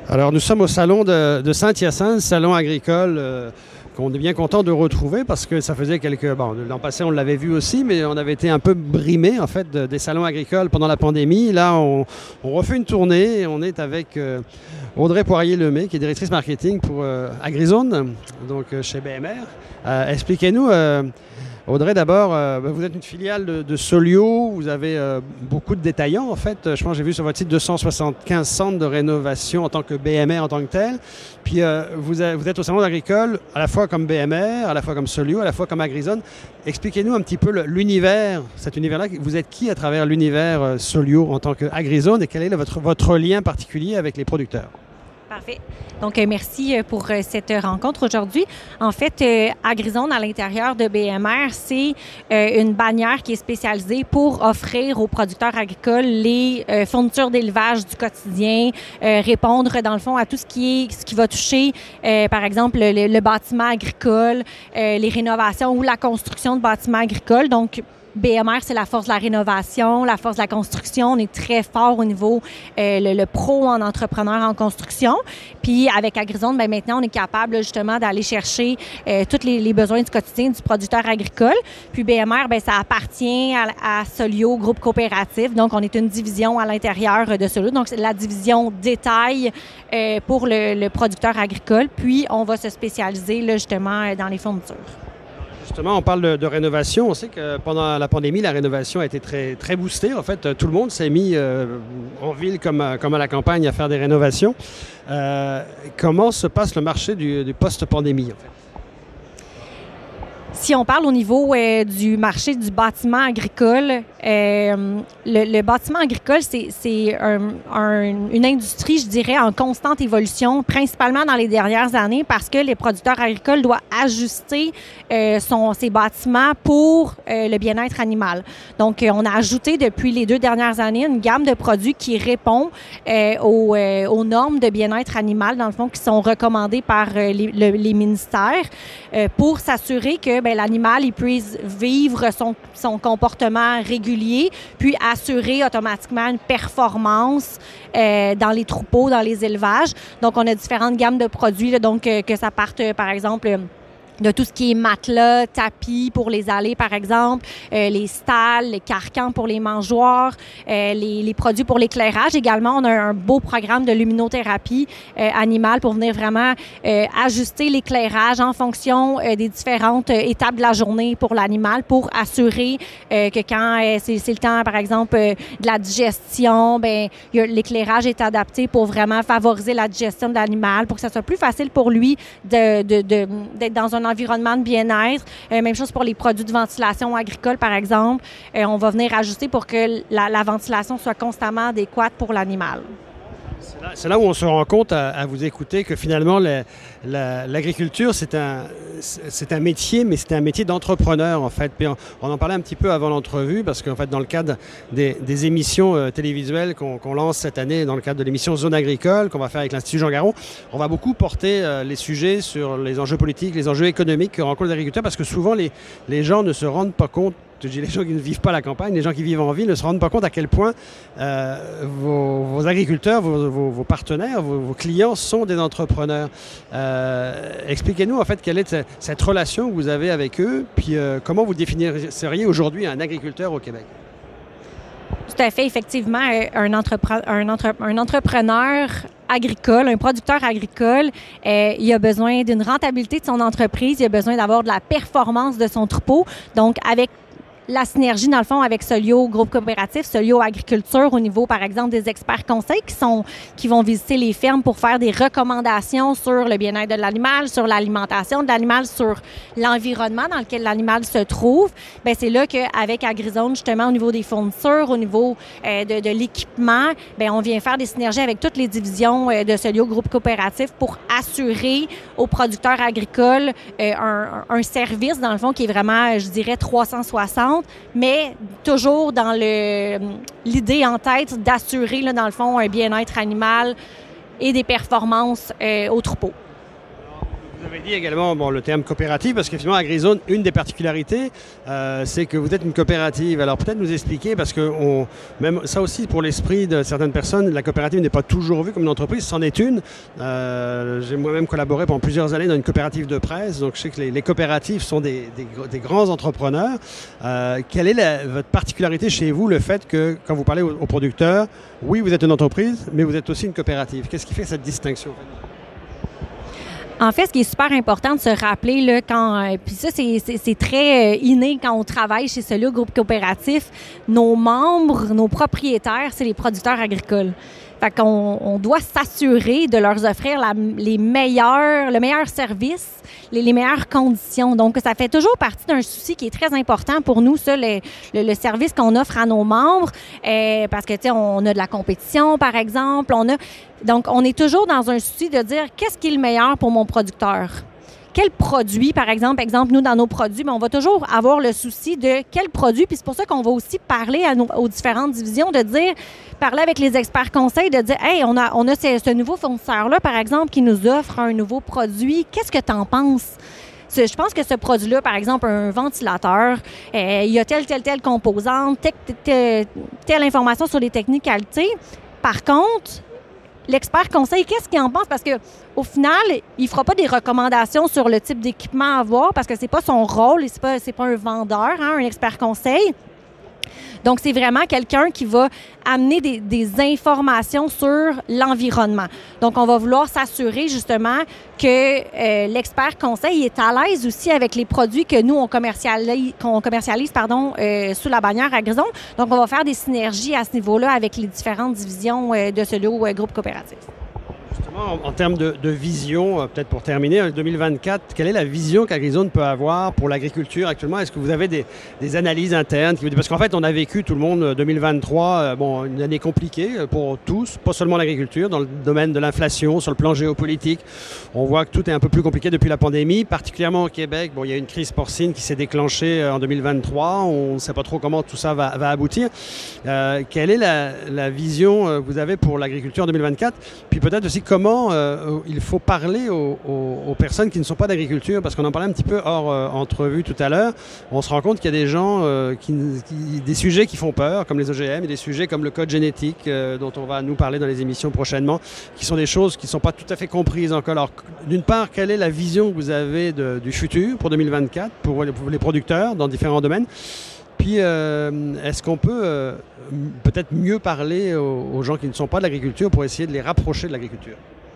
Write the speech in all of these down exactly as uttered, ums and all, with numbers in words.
Alors, nous sommes au salon de, de Saint-Hyacinthe, salon agricole euh, qu'on est bien content de retrouver parce que ça faisait quelques... Bon, l'an passé, on l'avait vu aussi, mais on avait été un peu brimé, en fait, de, des salons agricoles pendant la pandémie. Là, on, on refait une tournée et on est avec euh, Audrey Poirier-Lemay, qui est directrice marketing pour euh, AgriZone, donc euh, chez B M R. Euh, expliquez-nous... Euh, Audrey, d'abord, euh, vous êtes une filiale de, de Solio, vous avez euh, beaucoup de détaillants en fait. Je pense que j'ai vu sur votre site deux cent soixante-quinze centres de rénovation en tant que B M R en tant que tel. Puis euh, vous, a, vous êtes au salon agricole à la fois comme B M R, à la fois comme Solio, à la fois comme AgriZone. Expliquez-nous un petit peu le, l'univers, cet univers-là. Vous êtes qui à travers l'univers euh, Solio en tant qu'AgriZone et quel est là, votre, votre lien particulier avec les producteurs? Parfait. Donc, euh, merci pour euh, cette rencontre aujourd'hui. En fait, euh, AgriZone, à l'intérieur de B M R, c'est euh, une bannière qui est spécialisée pour offrir aux producteurs agricoles les euh, fournitures d'élevage du quotidien, euh, répondre, dans le fond, à tout ce qui est, ce qui va toucher, euh, par exemple, le, le bâtiment agricole, euh, les rénovations ou la construction de bâtiments agricoles. Donc, B M R, c'est la force de la rénovation, la force de la construction. On est très fort au niveau euh, le, le pro en entrepreneur en construction. Puis avec AgriZone, bien, maintenant, on est capable justement d'aller chercher euh, tous les, les besoins du quotidien du producteur agricole. Puis B M R, bien, ça appartient à, à Solio, groupe coopératif. Donc, on est une division à l'intérieur de Solio. Donc, c'est la division détail euh, pour le, le producteur agricole. Puis, on va se spécialiser là, justement dans les fournitures. Justement, on parle de, de rénovation. On sait que pendant la pandémie, la rénovation a été très, très boostée. En fait, tout le monde s'est mis euh, en ville comme, comme à la campagne à faire des rénovations. Euh, comment se passe le marché du, du post-pandémie, en fait? Si on parle au niveau euh, du marché du bâtiment agricole, euh, le, le bâtiment agricole, c'est, c'est un, un, une industrie, je dirais, en constante évolution, principalement dans les dernières années, parce que les producteurs agricoles doivent ajuster euh, son, ses bâtiments pour euh, le bien-être animal. Donc, euh, on a ajouté depuis les deux dernières années une gamme de produits qui répond euh, aux, euh, aux normes de bien-être animal, dans le fond, qui sont recommandées par euh, les, le, les ministères euh, pour s'assurer que bien, l'animal il puisse vivre son, son comportement régulier, puis assurer automatiquement une performance euh, dans les troupeaux, dans les élevages. Donc, on a différentes gammes de produits, là, donc euh, que ça parte, euh, par exemple, euh, de tout ce qui est matelas, tapis pour les allées, par exemple, euh, les stalles, les carcans pour les mangeoires, euh, les, les produits pour l'éclairage. Également, on a un beau programme de luminothérapie euh, animale pour venir vraiment euh, ajuster l'éclairage en fonction euh, des différentes euh, étapes de la journée pour l'animal pour assurer euh, que quand euh, c'est, c'est le temps, par exemple, euh, de la digestion, bien, y a, l'éclairage est adapté pour vraiment favoriser la digestion de l'animal, pour que ça soit plus facile pour lui de, de, de, d'être dans un environnement de bien-être. Euh, même chose pour les produits de ventilation agricole, par exemple. Euh, on va venir ajuster pour que la, la ventilation soit constamment adéquate pour l'animal. C'est là, c'est là où on se rend compte à, à vous écouter que finalement la, la, l'agriculture c'est un, c'est un métier, mais c'est un métier d'entrepreneur en fait. Puis on, on en parlait un petit peu avant l'entrevue parce qu'en fait dans le cadre des, des émissions euh, télévisuelles qu'on, qu'on lance cette année, dans le cadre de l'émission Zone agricole qu'on va faire avec l'Institut Jean Garon, on va beaucoup porter euh, les sujets sur les enjeux politiques, les enjeux économiques que rencontrent les agriculteurs parce que souvent les, les gens ne se rendent pas compte. Je dis les gens qui ne vivent pas la campagne, les gens qui vivent en ville ne se rendent pas compte à quel point euh, vos, vos agriculteurs, vos, vos, vos partenaires, vos, vos clients sont des entrepreneurs. Euh, expliquez-nous en fait quelle est cette relation que vous avez avec eux, puis euh, comment vous définiriez aujourd'hui un agriculteur au Québec? Tout à fait, effectivement, un, entrepre- un, entre- un entrepreneur agricole, un producteur agricole, euh, il a besoin d'une rentabilité de son entreprise, il a besoin d'avoir de la performance de son troupeau. Donc, avec la synergie, dans le fond, avec Solio Groupe Coopératif, Solio Agriculture, au niveau, par exemple, des experts conseils qui sont qui vont visiter les fermes pour faire des recommandations sur le bien-être de l'animal, sur l'alimentation de l'animal, sur l'environnement dans lequel l'animal se trouve. Bien, c'est là qu'avec AgriZone, justement, au niveau des fournitures, au niveau euh, de, de l'équipement, bien, on vient faire des synergies avec toutes les divisions euh, de Solio Groupe Coopératif pour assurer aux producteurs agricoles euh, un, un service, dans le fond, qui est vraiment, je dirais, trois cent soixante, mais toujours dans le, l'idée en tête d'assurer, là, dans le fond, un bien-être animal et des performances euh, au troupeau. Vous avez dit également bon, le terme coopérative, parce qu'effectivement, AgriZone, une des particularités, euh, c'est que vous êtes une coopérative. Alors peut-être nous expliquer, parce que on, même ça aussi, pour l'esprit de certaines personnes, la coopérative n'est pas toujours vue comme une entreprise, c'en est une. Euh, j'ai moi-même collaboré pendant plusieurs années dans une coopérative de presse, donc je sais que les, les coopératives sont des, des, des grands entrepreneurs. Euh, quelle est la, votre particularité chez vous, le fait que, quand vous parlez aux, aux producteurs, oui, vous êtes une entreprise, mais vous êtes aussi une coopérative? Qu'est-ce qui fait cette distinction? En fait, ce qui est super important de se rappeler, là, quand, euh, puis ça, c'est, c'est, c'est très euh, inné quand on travaille chez ce groupe coopératif, nos membres, nos propriétaires, c'est les producteurs agricoles. Fait qu'on on doit s'assurer de leur offrir la, les meilleurs, le meilleur service, les, les meilleures conditions. Donc, ça fait toujours partie d'un souci qui est très important pour nous, ça, le, le, le service qu'on offre à nos membres, euh, parce que, tu sais, on a de la compétition, par exemple, on a... Donc, on est toujours dans un souci de dire qu'est-ce qui est le meilleur pour mon producteur? Quel produit, par exemple, exemple, nous, dans nos produits, bien, on va toujours avoir le souci de quel produit, puis c'est pour ça qu'on va aussi parler à nos, aux différentes divisions, de dire, parler avec les experts conseils, de dire, hey, on a, on a ce, ce nouveau fournisseur-là, par exemple, qui nous offre un nouveau produit. Qu'est-ce que tu en penses? Je pense que ce produit-là, par exemple, un ventilateur, euh, il y a telle, telle, telle composante, telle, telle, telle information sur les technicalités. Par contre, l'expert conseil, qu'est-ce qu'il en pense? Parce qu'au final, il ne fera pas des recommandations sur le type d'équipement à avoir parce que ce n'est pas son rôle, ce n'est pas, c'est pas un vendeur, hein, un expert conseil. Donc, c'est vraiment quelqu'un qui va amener des, des informations sur l'environnement. Donc, on va vouloir s'assurer justement que euh, l'expert conseil est à l'aise aussi avec les produits que nous, on commercialise, qu'on commercialise pardon, euh, sous la bannière AgriZone. Donc, on va faire des synergies à ce niveau-là avec les différentes divisions euh, de ce lot euh, groupe coopératif. Justement, en, en termes de, de vision, euh, peut-être pour terminer, en deux mille vingt-quatre, quelle est la vision qu'AgriZone peut avoir pour l'agriculture actuellement? Est-ce que vous avez des, des analyses internes? Qui, parce qu'en fait, on a vécu, tout le monde, deux mille vingt-trois, euh, bon, une année compliquée pour tous, pas seulement l'agriculture, dans le domaine de l'inflation, sur le plan géopolitique. On voit que tout est un peu plus compliqué depuis la pandémie, particulièrement au Québec. Bon, il y a une crise porcine qui s'est déclenchée en deux mille vingt-trois. On ne sait pas trop comment tout ça va, va aboutir. Euh, quelle est la, la vision que vous avez pour l'agriculture en deux mille vingt-quatre? Puis peut-être aussi comment euh, il faut parler aux, aux, aux personnes qui ne sont pas d'agriculture, parce qu'on en parlait un petit peu hors euh, entrevue tout à l'heure. On se rend compte qu'il y a des gens, euh, qui, qui, des sujets qui font peur, comme les O G M, et des sujets comme le code génétique, euh, dont on va nous parler dans les émissions prochainement, qui sont des choses qui ne sont pas tout à fait comprises encore. Alors, d'une part, quelle est la vision que vous avez de, du futur pour deux mille vingt-quatre, pour les, pour les producteurs dans différents domaines? Puis, euh, est-ce qu'on peut euh, peut-être mieux parler aux, aux gens qui ne sont pas de l'agriculture pour essayer de les rapprocher de l'agriculture?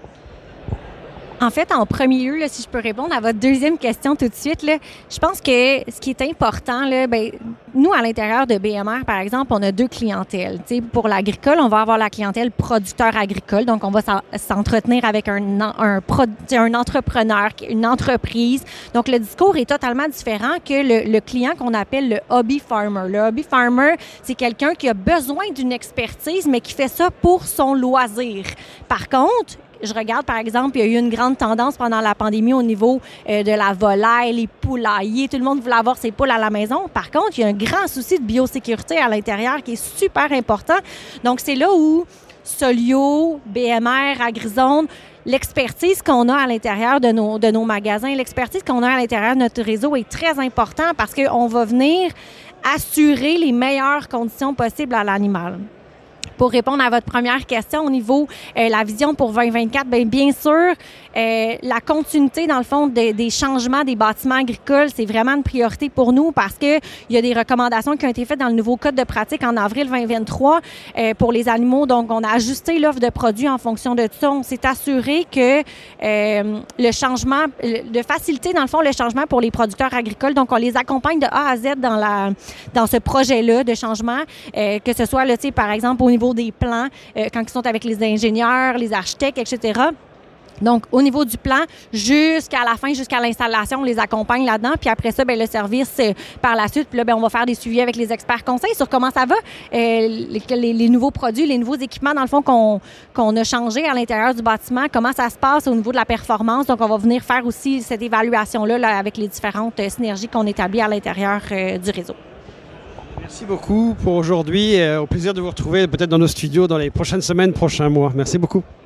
En fait, en premier lieu, là, si je peux répondre à votre deuxième question tout de suite, là, je pense que ce qui est important, là, ben, nous, à l'intérieur de B M R, par exemple, on a deux clientèles. T'sais, pour l'agricole, on va avoir la clientèle producteur agricole, donc on va s'entretenir avec un, un, un entrepreneur, une entreprise. Donc, le discours est totalement différent que le, le client qu'on appelle le hobby farmer. Le hobby farmer, c'est quelqu'un qui a besoin d'une expertise, mais qui fait ça pour son loisir. Par contre, je regarde, par exemple, il y a eu une grande tendance pendant la pandémie au niveau euh, de la volaille, les poulaillers. Tout le monde voulait avoir ses poules à la maison. Par contre, il y a un grand souci de biosécurité à l'intérieur qui est super important. Donc, c'est là où Solio, B M R, AgriZone, l'expertise qu'on a à l'intérieur de nos, de nos magasins, l'expertise qu'on a à l'intérieur de notre réseau est très important parce qu'on va venir assurer les meilleures conditions possibles à l'animal. Pour répondre à votre première question au niveau de euh, la vision pour vingt vingt-quatre, bien, bien sûr, euh, la continuité, dans le fond, de, des changements des bâtiments agricoles, c'est vraiment une priorité pour nous parce qu'il y a des recommandations qui ont été faites dans le nouveau code de pratique en avril vingt vingt-trois euh, pour les animaux. Donc, on a ajusté l'offre de produits en fonction de tout ça. On s'est assuré que euh, le changement, de faciliter, dans le fond, le changement pour les producteurs agricoles. Donc, on les accompagne de A à Z dans, la, dans ce projet-là de changement, euh, que ce soit, là, tu sais, par exemple, au niveau des plans, euh, quand ils sont avec les ingénieurs, les architectes, et cetera. Donc, au niveau du plan, jusqu'à la fin, jusqu'à l'installation, on les accompagne là-dedans. Puis après ça, bien, le service, euh, par la suite, puis là, bien, on va faire des suivis avec les experts conseils sur comment ça va, euh, les, les, les nouveaux produits, les nouveaux équipements, dans le fond, qu'on, qu'on a changés à l'intérieur du bâtiment, comment ça se passe au niveau de la performance. Donc, on va venir faire aussi cette évaluation-là là, avec les différentes euh, synergies qu'on établit à l'intérieur euh, du réseau. Merci beaucoup pour aujourd'hui. Euh, au plaisir de vous retrouver peut-être dans nos studios dans les prochaines semaines, prochains mois. Merci beaucoup.